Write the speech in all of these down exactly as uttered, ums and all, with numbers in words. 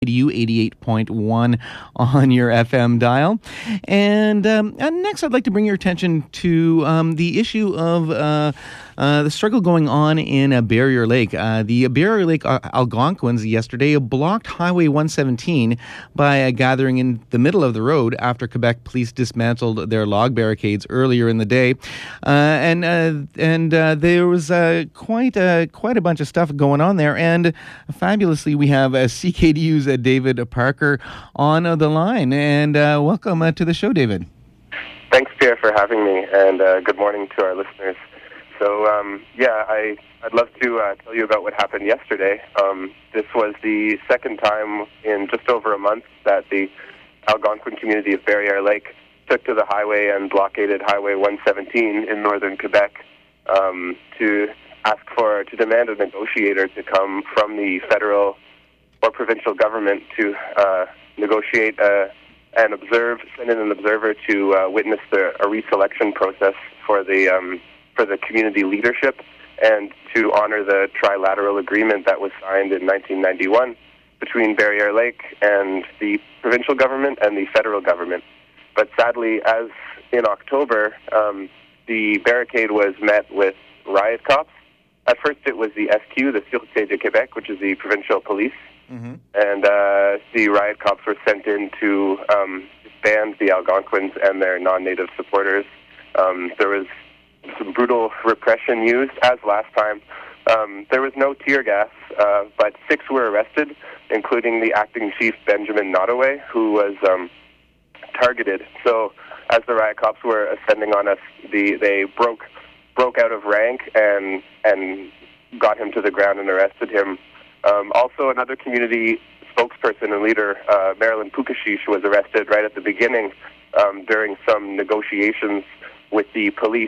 U eighty-eight point one on your F M dial. And, um, and next, I'd like to bring your attention to um, the issue of uh, uh, the struggle going on in uh, Barrier Lake. Uh, the Barrier Lake Algonquins yesterday blocked Highway one seventeen by uh, gathering in the middle of the road after Quebec police dismantled their log barricades earlier in the day. Uh, and uh, and uh, there was uh, quite, uh, quite a bunch of stuff going on there. And fabulously, we have uh, C K D U's uh, David Parker on uh, the line. And uh, welcome uh, to the show, David. Thanks, Pierre, for having me, and uh, good morning to our listeners. So, um, yeah, I, I'd love to uh, tell you about what happened yesterday. Um, this was the second time in just over a month that the Algonquin community of Barriere Lake took to the highway and blockaded Highway one seventeen in northern Quebec um, to ask for, to demand a negotiator to come from the federal or provincial government to uh, negotiate uh, and observe, send in an observer to uh, witness the, a reselection process for the um, for the community leadership and to honor the trilateral agreement that was signed in nineteen ninety-one between Barriere Lake and the provincial government and the federal government. But sadly, as in October, um, the barricade was met with riot cops. At first it was the S Q, the Sûreté de Québec, which is the provincial police. Mm-hmm. And uh, the riot cops were sent in to um, disband the Algonquins and their non-native supporters. Um, there was some brutal repression used, as last time. Um, there was no tear gas, uh, but six were arrested, including the acting chief, Benjamin Nottoway, who was um, targeted. So as the riot cops were ascending on us, the, they broke broke out of rank and and got him to the ground and arrested him. Um, also, another community spokesperson and leader, uh, Marilyn Pukashish, was arrested right at the beginning um, during some negotiations with the police.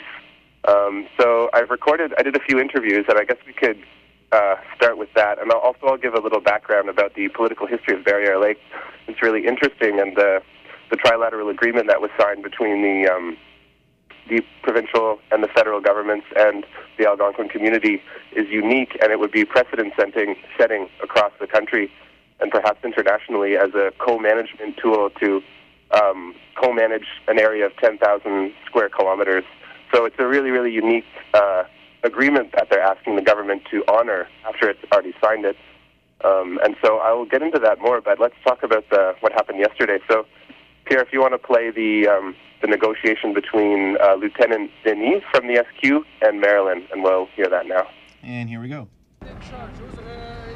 Um, so I've recorded, I did a few interviews, and I guess we could uh, start with that. And I'll, also I'll give a little background about the political history of Barriere Lake. It's really interesting, and the, the trilateral agreement that was signed between the um, the provincial and the federal governments and the Algonquin community is unique, and it would be precedent-setting setting across the country and perhaps internationally as a co-management tool to um, co-manage an area of ten thousand square kilometers. So it's a really, really unique uh, agreement that they're asking the government to honor after it's already signed it. Um, and so I will get into that more, but let's talk about the, what happened yesterday. So, Pierre, if you want to play the um, the negotiation between uh, Lieutenant Denis from the S Q and Marilyn, and we'll hear that now. And here we go. In charge, who's, uh,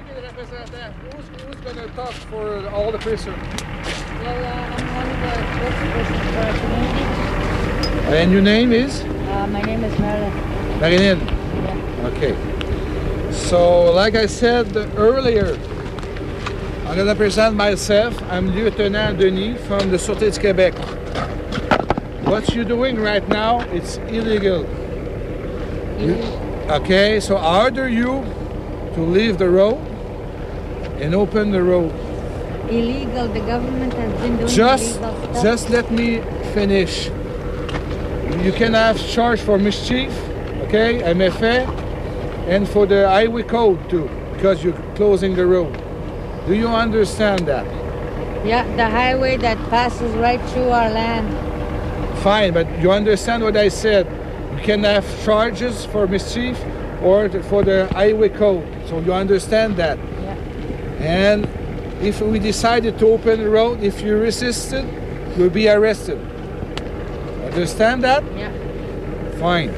who's, who's going to talk for all the prisoners? Well, uh, I'm one of the spokespersons for our community. And your name is? Uh, my name is Marilyn. Marilyn? Yeah. Okay. So, like I said earlier, I'm going to present myself. I'm Lieutenant Denis from the Sûreté de Québec. What you're doing right now, it's illegal. You, okay, so I order you to leave the road and open the road. Illegal, the government has been doing just, illegal stuff. Just let me finish. You can have charge for mischief, okay, M F A, and for the highway code too, because you're closing the road. Do you understand that? Yeah, the highway that passes right through our land. Fine, but you understand what I said. You can have charges for mischief or for the highway code. So you understand that. Yeah. And if we decided to open the road, if you resisted, you'll be arrested. Understand that? Yeah. Fine.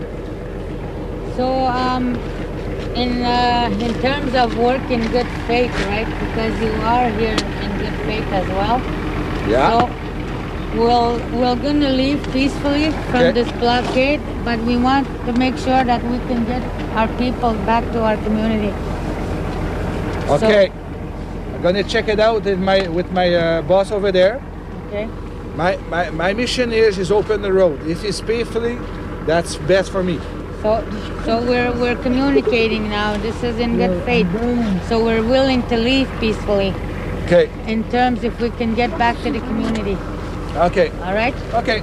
So, um, in uh, in terms of work in good faith, right? Because you are here in good faith as well. Yeah. So, We'll, we're going to leave peacefully from okay. this blockade, but we want to make sure that we can get our people back to our community. Okay. So, I'm going to check it out with my, with my uh, boss over there. Okay. My, my, my mission is is open the road. If it's peacefully, that's best for me. So so we're, we're communicating now. This is in good faith. So we're willing to leave peacefully. Okay. In terms if we can get back to the community. Okay. All right? Okay.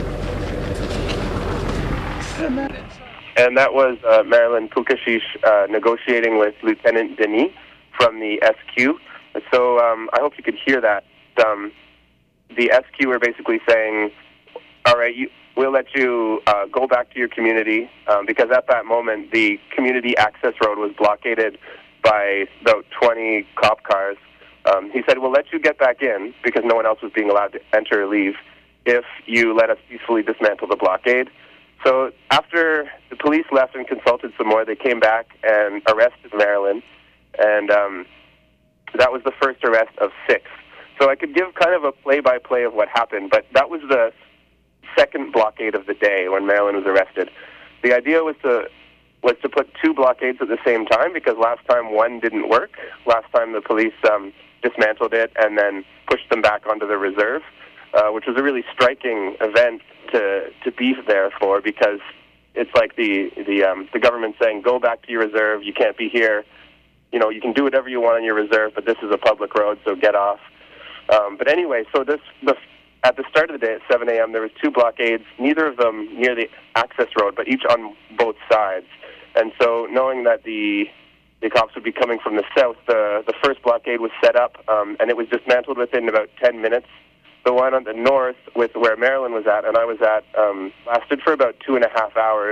And that was uh, Marilyn Pukashish uh, negotiating with Lieutenant Denis from the S Q. So um, I hope you could hear that. Um, the S Q were basically saying, all right, you, we'll let you uh, go back to your community, um, because at that moment the community access road was blockaded by about twenty cop cars. Um, he said, we'll let you get back in, because no one else was being allowed to enter or leave, if you let us peacefully dismantle the blockade. So after the police left and consulted some more, they came back and arrested Marilyn, and um, that was the first arrest of six. So I could give kind of a play-by-play of what happened, but that was the second blockade of the day when Marilyn was arrested. The idea was to was to put two blockades at the same time, because last time one didn't work. Last time the police um, dismantled it and then pushed them back onto the reserve, uh, which was a really striking event to to be there for, because it's like the the um, the government saying, go back to your reserve, you can't be here. You know, you can do whatever you want on your reserve, but this is a public road, so get off. Um, but anyway, so this the, at the start of the day at seven a.m., there was two blockades, neither of them near the access road, but each on both sides. And so knowing that the the cops would be coming from the south, the, the first blockade was set up, um, and it was dismantled within about ten minutes. The one on the north, with where Marilyn was at and I was at, um, lasted for about two and a half hours.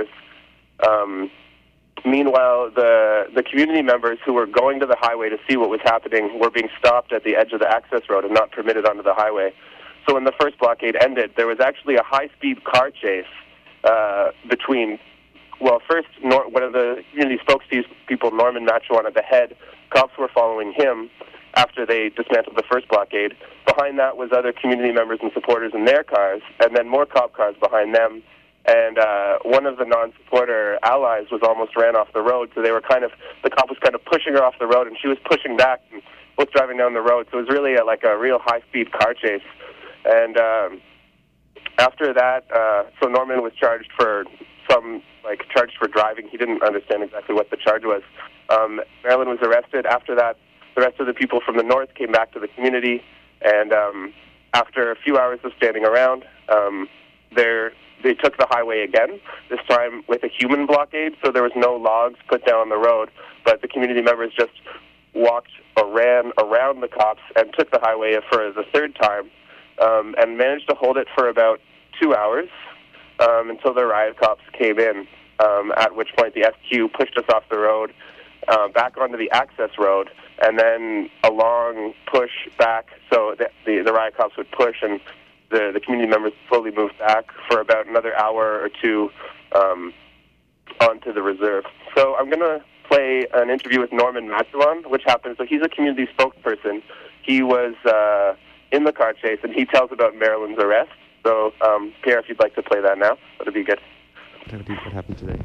Um, meanwhile, the the community members who were going to the highway to see what was happening were being stopped at the edge of the access road and not permitted onto the highway. So when the first blockade ended, there was actually a high-speed car chase uh, between, well, first, Nor- one of the community spokespeople, Norman Machuan, at the head. Cops were following him after they dismantled the first blockade. Behind that was other community members and supporters in their cars, and then more cop cars behind them. And uh, one of the non-supporter allies was almost ran off the road, so they were kind of, the cop was kind of pushing her off the road, and she was pushing back and both driving down the road. So it was really a, like a real high-speed car chase. And um, after that, uh, so Norman was charged for some, like, charged for driving. He didn't understand exactly what the charge was. Um, Marilyn was arrested. After that, the rest of the people from the north came back to the community, and um, after a few hours of standing around, um, they took the highway again, this time with a human blockade, so there was no logs put down on the road, but the community members just walked or ran around the cops and took the highway for the third time, um, and managed to hold it for about two hours um, until the riot cops came in, um, at which point the S Q pushed us off the road, uh, back onto the access road, and then a long push back, so the, the, the riot cops would push, and the, the community members slowly moved back for about another hour or two um, onto the reserve. So I'm going to play an interview with Norman Machuan, which happened. So he's a community spokesperson. He was uh, in the car chase, and he tells about Marilyn's arrest. So, um, Pierre, if you'd like to play that now, that would be good. What happened today?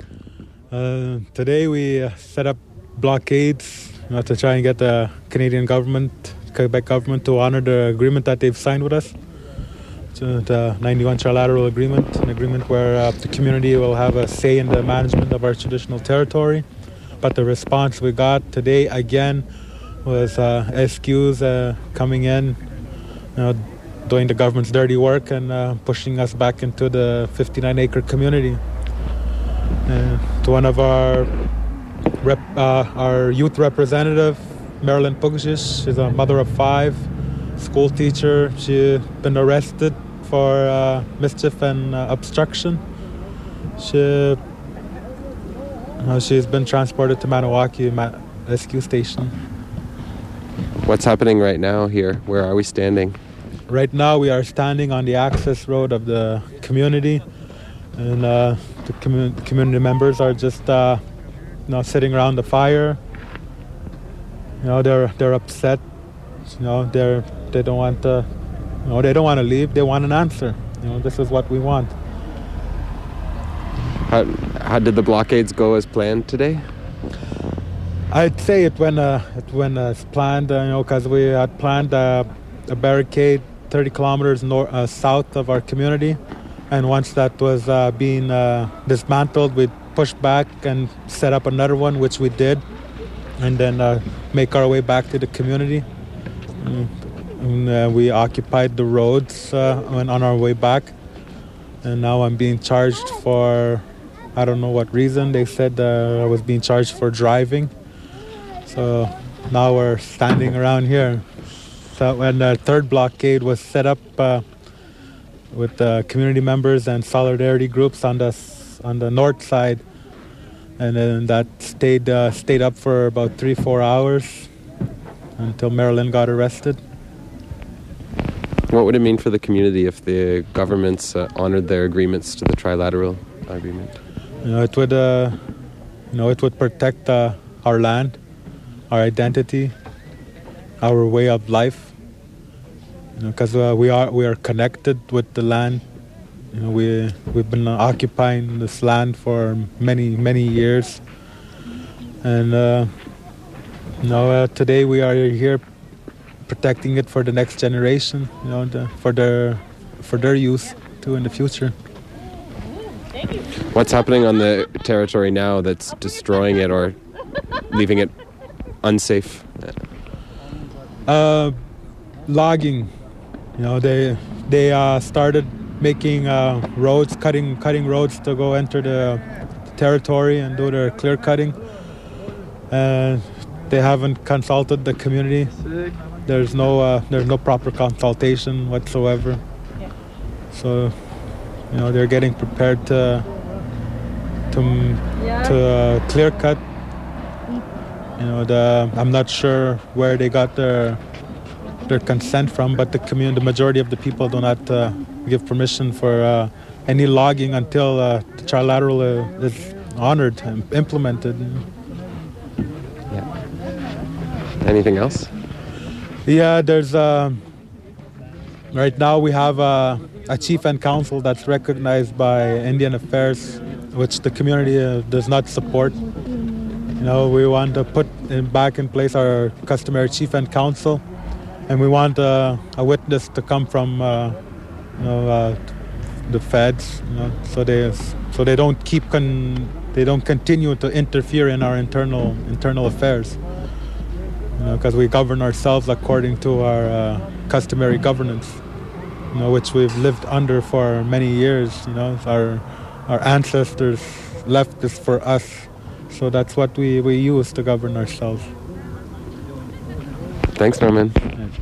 Uh, today we uh, set up blockades, you know, to try and get the Canadian government, Quebec government, to honor the agreement that they've signed with us. So the ninety-one Trilateral Agreement, an agreement where uh, the community will have a say in the management of our traditional territory. But the response we got today, again, was uh, S Qs uh, coming in, you know, doing the government's dirty work and uh, pushing us back into the fifty-nine acre community. Uh, to one of our rep, uh, our youth representative, Marilyn Pugjish, she's a mother of five, school teacher. She's been arrested for uh, mischief and uh, obstruction. She, uh, she's been transported to Maniwaki Ma- S Q station. What's happening right now here? Where are we standing? Right now we are standing on the access road of the community, and uh, the commu- community members are just uh, you know, sitting around the fire. You know, they're they're upset. You know, they're they don't want to. You know, they don't want to leave. They want an answer. You know, this is what we want. How how did the blockades go as planned today? I'd say it went uh, it went as planned. Uh, you know, because we had planned uh, a barricade thirty kilometers north uh, south of our community, and once that was uh, being uh, dismantled, we pushed back and set up another one, which we did, and then uh, make our way back to the community. Mm. And, uh, we occupied the roads uh, on, on our way back, and now I'm being charged for, I don't know what reason. They said uh, I was being charged for driving. So now we're standing around here. So when the third blockade was set up uh, with the community members and solidarity groups on the s- on the north side, and then that stayed uh, stayed up for about three four hours until Marilyn got arrested. What would it mean for the community if the governments uh, honored their agreements to the trilateral agreement? You know, it would uh, you know it would protect uh, our land, our identity, our way of life. Because you know, uh, we are we are connected with the land. You know, we we've been occupying this land for many many years, and uh, you know uh, today we are here protecting it for the next generation. You know, the, for their for their use too in the future. What's happening on the territory now that's destroying it or leaving it unsafe? Uh, logging. You know, they they uh, started making uh, roads, cutting cutting roads to go enter the territory and do their clear cutting. And they haven't consulted the community. There's no uh, there's no proper consultation whatsoever. So, you know, they're getting prepared to to to uh, clear cut. You know, the I'm not sure where they got their. their consent from, but the community, the majority of the people do not uh, give permission for uh, any logging until uh, the trilateral uh, is honored and implemented. Yeah. Anything else? Yeah, there's uh, right now we have uh, a chief and council that's recognized by Indian Affairs, which the community uh, does not support. You know, we want to put in, back in place our customary chief and council. And we want uh, a witness to come from, uh, you know, uh, the feds, you know, so they so they don't keep con- they don't continue to interfere in our internal internal affairs. You know, because we govern ourselves according to our uh, customary governance, you know, which we've lived under for many years. You know, our our ancestors left this for us, so that's what we, we use to govern ourselves. Thanks, Norman.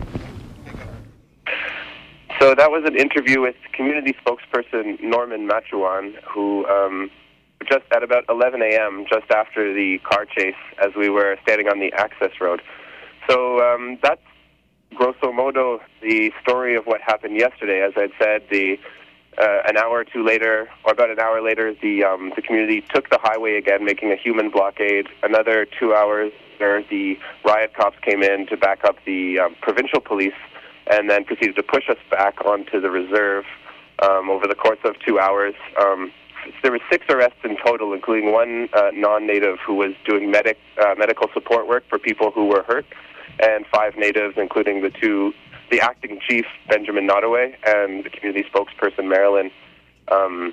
So that was an interview with community spokesperson Norman Machuan, who um, just at about eleven a.m., just after the car chase, as we were standing on the access road. So um, that's grosso modo the story of what happened yesterday. As I'd said, the uh, an hour or two later, or about an hour later, the um, the community took the highway again, making a human blockade. Another two hours later, the riot cops came in to back up the um, provincial police, and then proceeded to push us back onto the reserve um, over the course of two hours. Um, there were six arrests in total, including one uh, non-native who was doing medic uh, medical support work for people who were hurt, and five natives, including the two, the acting chief, Benjamin Nottoway, and the community spokesperson, Marilyn. Um,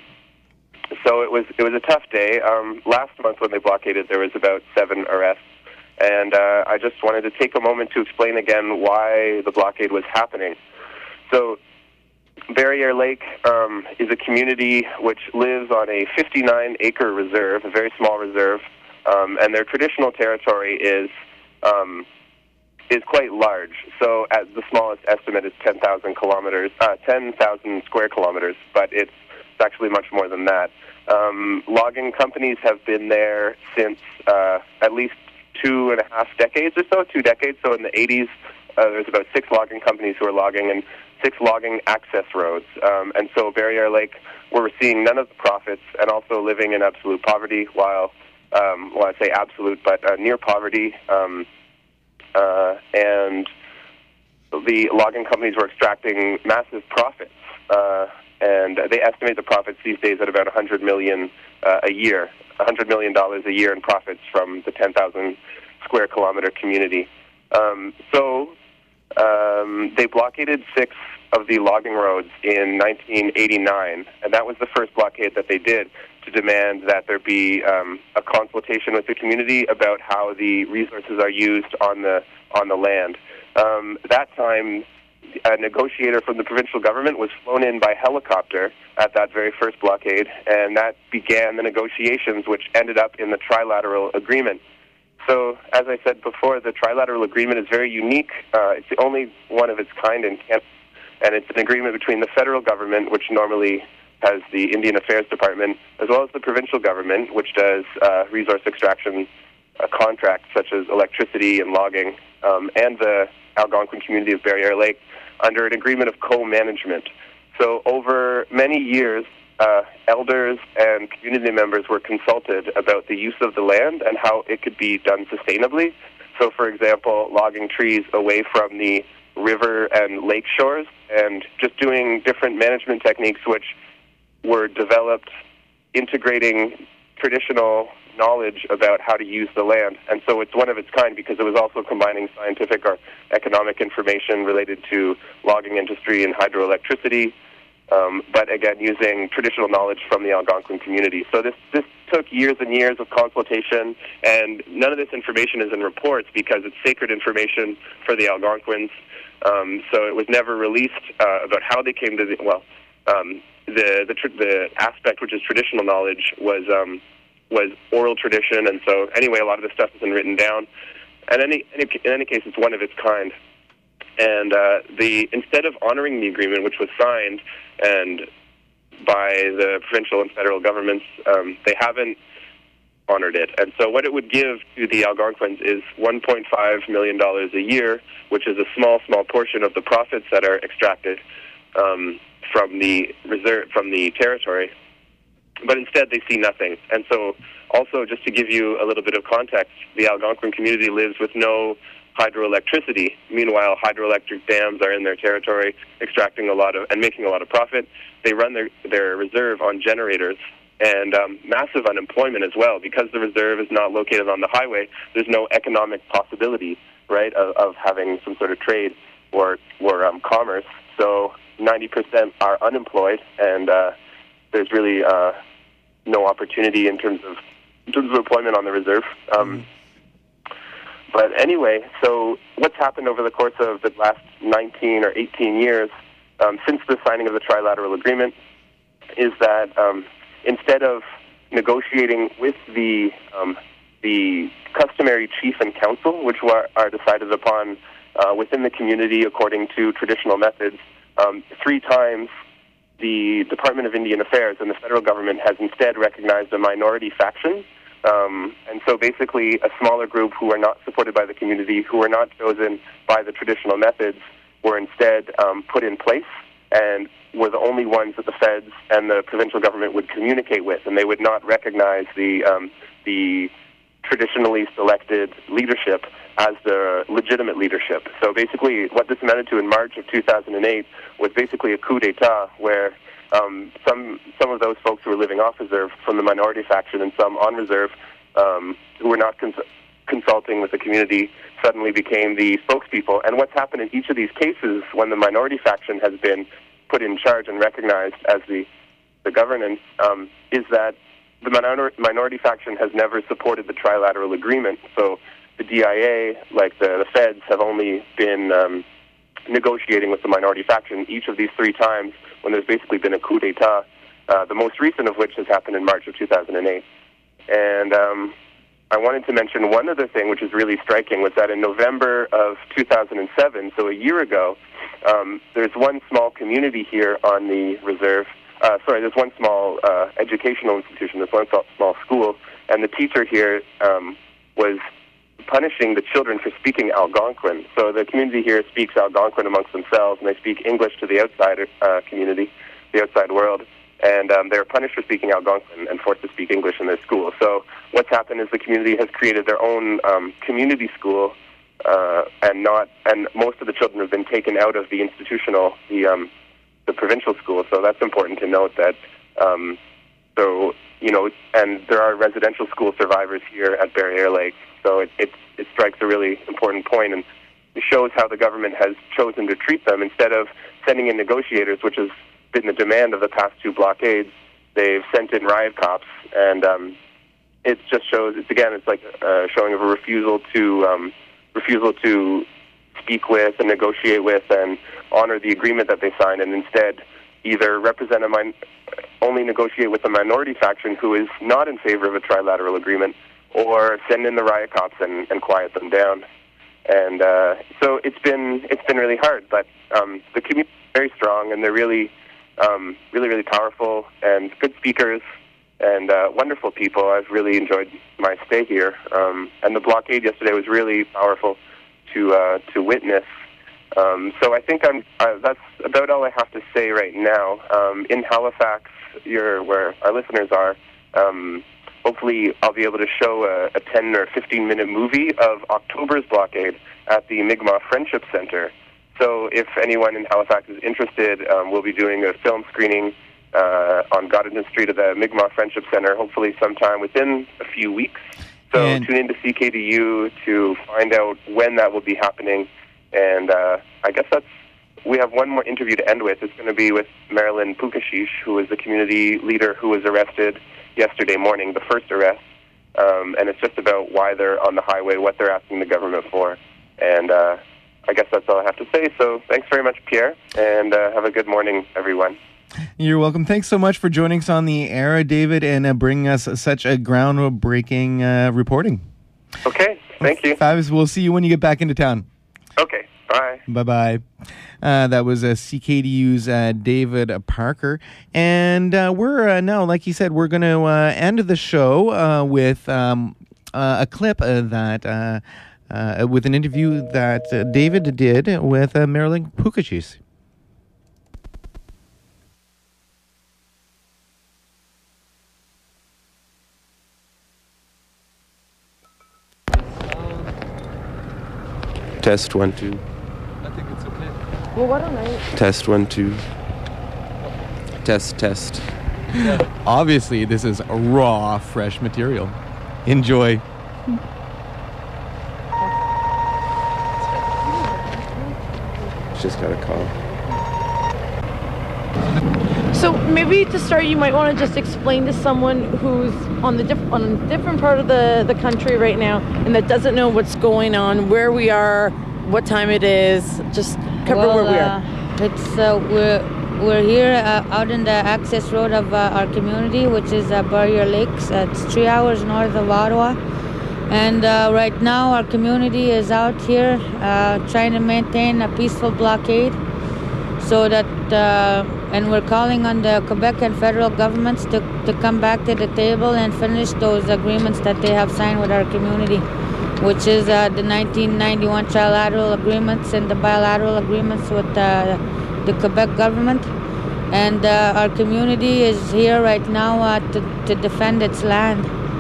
so it was it was a tough day. Um, last month when they blockaded, there was about seven arrests. And uh, I just wanted to take a moment to explain again why the blockade was happening. So Barriere Lake um, is a community which lives on a fifty-nine acre reserve, a very small reserve, um, and their traditional territory is um, is quite large. So at the smallest estimate is ten thousand kilometers, uh, ten thousand square kilometers, but it's, it's actually much more than that. Um, logging companies have been there since uh, at least two and a half decades or so, two decades. So in the eighties, uh, there's about six logging companies who are logging and six logging access roads. Um, and so Barriere Lake, we're seeing none of the profits and also living in absolute poverty while, um, well, I say absolute, but uh, near poverty. Um, uh, and the logging companies were extracting massive profits. Uh, and they estimate the profits these days at about one hundred million dollars uh, a year. one hundred million dollars a year in profits from the ten thousand square kilometer community. Um, so um, they blockaded six of the logging roads in nineteen eighty-nine, and that was the first blockade that they did to demand that there be um, a consultation with the community about how the resources are used on the on the land. Um, that time, a negotiator from the provincial government was flown in by helicopter at that very first blockade, and that began the negotiations which ended up in the trilateral agreement. So, as I said before, the trilateral agreement is very unique. Uh, it's the only one of its kind in Canada, and it's an agreement between the federal government, which normally has the Indian Affairs Department, as well as the provincial government, which does uh, resource extraction uh, contracts such as electricity and logging, um, and the Algonquin community of Barriere Lake under an agreement of co-management. So over many years, uh, elders and community members were consulted about the use of the land and how it could be done sustainably. So, for example, logging trees away from the river and lake shores and just doing different management techniques which were developed integrating traditional knowledge about how to use the land. And so it's one of its kind because it was also combining scientific or economic information related to logging industry and hydroelectricity, um, but again, using traditional knowledge from the Algonquin community. So this, this took years and years of consultation, and none of this information is in reports because it's sacred information for the Algonquins. Um, so it was never released uh, about how they came to the, well, um, the, the, tr- the aspect which is traditional knowledge was um, was oral tradition, and so anyway, a lot of this stuff isn't written down. And any, any, in any case, it's one of its kind. And uh, the instead of honoring the agreement, which was signed and by the provincial and federal governments, um, they haven't honored it. And so what it would give to the Algonquins is one point five million dollars a year, which is a small, small portion of the profits that are extracted um, from the reserve, from the territory. But instead, they see nothing. And so also, just to give you a little bit of context, the Algonquin community lives with no hydroelectricity. Meanwhile, hydroelectric dams are in their territory, extracting a lot of and making a lot of profit. They run their, their reserve on generators, and um, massive unemployment as well. Because the reserve is not located on the highway, there's no economic possibility, right, of, of having some sort of trade or, or um, commerce. So ninety percent are unemployed, and uh, there's really uh, no opportunity in terms of in terms of employment on the reserve. Um, mm-hmm. But anyway, so what's happened over the course of the last nineteen or eighteen years um, since the signing of the trilateral agreement is that um, instead of negotiating with the um, the customary chief and council, which are, are decided upon uh, within the community according to traditional methods, um, three times the Department of Indian Affairs and the federal government has instead recognized a minority faction. Um, and so basically a smaller group who are not supported by the community, who are not chosen by the traditional methods, were instead um, put in place and were the only ones that the feds and the provincial government would communicate with, and they would not recognize the um, the traditionally selected leadership as the legitimate leadership. So basically what this amounted to in March of two thousand eight was basically a coup d'etat where um, some some of those folks who were living off reserve from the minority faction and some on reserve um, who were not cons- consulting with the community suddenly became the spokespeople. And what's happened in each of these cases when the minority faction has been put in charge and recognized as the, the governance um, is that the minor- minority faction has never supported the trilateral agreement. So the D I A, like the, the feds, have only been um, negotiating with the minority faction each of these three times when there's basically been a coup d'etat, uh, the most recent of which has happened in March of two thousand eight. And um, I wanted to mention one other thing which is really striking, was that in November of two thousand seven, so a year ago, um, there's one small community here on the reserve. Uh, sorry, there's one small uh, educational institution, there's one small school, and the teacher here um, was punishing the children for speaking Algonquin. So the community here speaks Algonquin amongst themselves, and they speak English to the outside uh, community, the outside world. And um, they're punished for speaking Algonquin and forced to speak English in their school. So what's happened is the community has created their own um, community school, uh, and not and most of the children have been taken out of the institutional, the um, the provincial school. So that's important to note that. Um, so you know, and there are residential school survivors here at Barriere Lake. So it, it it strikes a really important point, and it shows how the government has chosen to treat them instead of sending in negotiators, which has been the demand of the past two blockades. They've sent in riot cops, and um, it just shows. It's again, it's like a showing of a refusal to um, refusal to speak with and negotiate with and honor the agreement that they signed, and instead either represent a min- only negotiate with the minority faction who is not in favor of a trilateral agreement, or send in the riot cops and, and quiet them down. And uh, so it's been it's been really hard, but um, the community is very strong, and they're really, um, really, really powerful and good speakers and uh, wonderful people. I've really enjoyed my stay here, um, and the blockade yesterday was really powerful to uh, to witness. Um, so I think I'm. Uh, that's about all I have to say right now. Um, in Halifax, you're where our listeners are. Um, Hopefully, I'll be able to show a, a ten or fifteen minute movie of October's blockade at the Mi'kmaq Friendship Center. So, if anyone in Halifax is interested, um, we'll be doing a film screening uh, on Goddington Street at the Mi'kmaq Friendship Center, hopefully sometime within a few weeks. So, and tune in to C K D U to find out when that will be happening. And uh, I guess that's. We have one more interview to end with. It's going to be with Marilyn Pukashish, who is the community leader who was arrested yesterday morning, the first arrest, um, and it's just about why they're on the highway, what they're asking the government for, and uh, I guess that's all I have to say. So thanks very much, Pierre, and uh, have a good morning, everyone. You're welcome. Thanks so much for joining us on the air, David, and uh, bringing us such a groundbreaking uh, reporting. Okay, thank you. Fabulous. We'll see you when you get back into town. Okay, bye. Bye-bye. Uh, that was uh, C K D U's uh, David Parker. And uh, we're uh, now, like he said, we're going to uh, end the show uh, with um, uh, a clip uh, that, uh, uh, with an interview that uh, David did with uh, Marilyn Pukashish. Test one, two. I think it's okay. Well, why don't I? Test one, two. Test, test. Yeah. Obviously, this is raw, fresh material. Enjoy. Just got a call. So maybe to start, you might want to just explain to someone who's on the diff- on a different part of the, the country right now and that doesn't know what's going on, where we are, what time it is. Just cover well, where we uh, are. It's uh, we're we're here uh, out in the access road of uh, our community, which is uh, Barrier Lakes. Uh, it's three hours north of Ottawa, and uh, right now our community is out here uh, trying to maintain a peaceful blockade, so that. Uh, And we're calling on the Quebec and federal governments to, to come back to the table and finish those agreements that they have signed with our community, which is uh, the nineteen ninety-one trilateral agreements and the bilateral agreements with uh, the Quebec government. And uh, our community is here right now uh, to, to defend its land.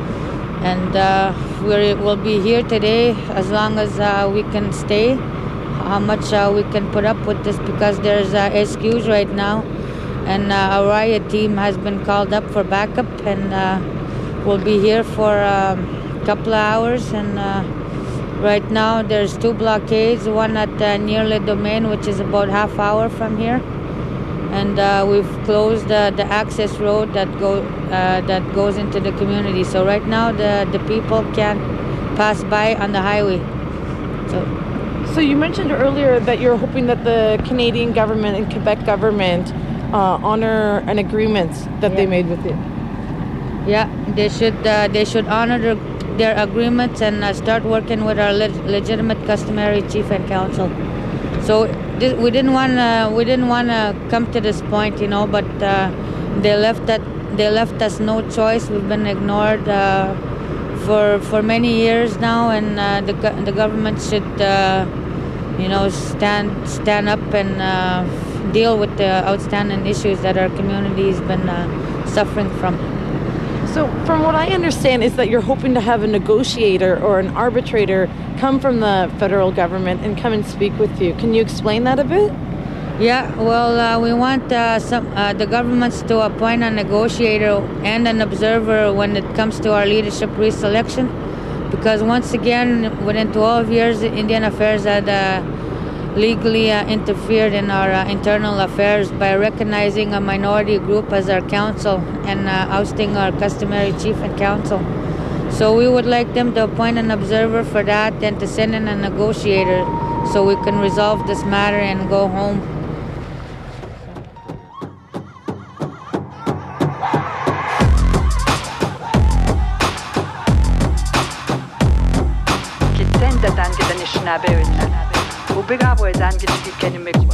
And uh, we will be here today as long as uh, we can stay, how much uh, we can put up with this, because there's uh, S Qs right now. And uh, a riot team has been called up for backup, and uh, we'll be here for um, a couple of hours. And uh, right now there's two blockades, one at uh, near Le Domaine, which is about half hour from here. And uh, we've closed uh, the access road that go uh, that goes into the community. So right now the, the people can't pass by on the highway. So. So you mentioned earlier that you're hoping that the Canadian government and Quebec government uh, honor an agreement that yeah. they made with you. Yeah, they should uh, they should honor their, their agreements and uh, start working with our le- legitimate customary chief and council. So this, we didn't want to we didn't want to come to this point, you know, but uh, they left that they left us no choice. We've been ignored uh, for for many years now, and uh, the the government should uh, you know stand stand up and uh, deal with the outstanding issues that our community has been uh, suffering from. So from what I understand is that you're hoping to have a negotiator or an arbitrator come from the federal government and come and speak with you. Can you explain that a bit? Yeah, well, uh, we want uh, some uh, the governments to appoint a negotiator and an observer when it comes to our leadership reselection, because once again, within twelve years, Indian Affairs had uh, legally uh, interfered in our uh, internal affairs by recognizing a minority group as our council and uh, ousting our customary chief and council. So we would like them to appoint an observer for that and to send in a negotiator so we can resolve this matter and go home. na be na. Ubiga boy dan gidi kenyu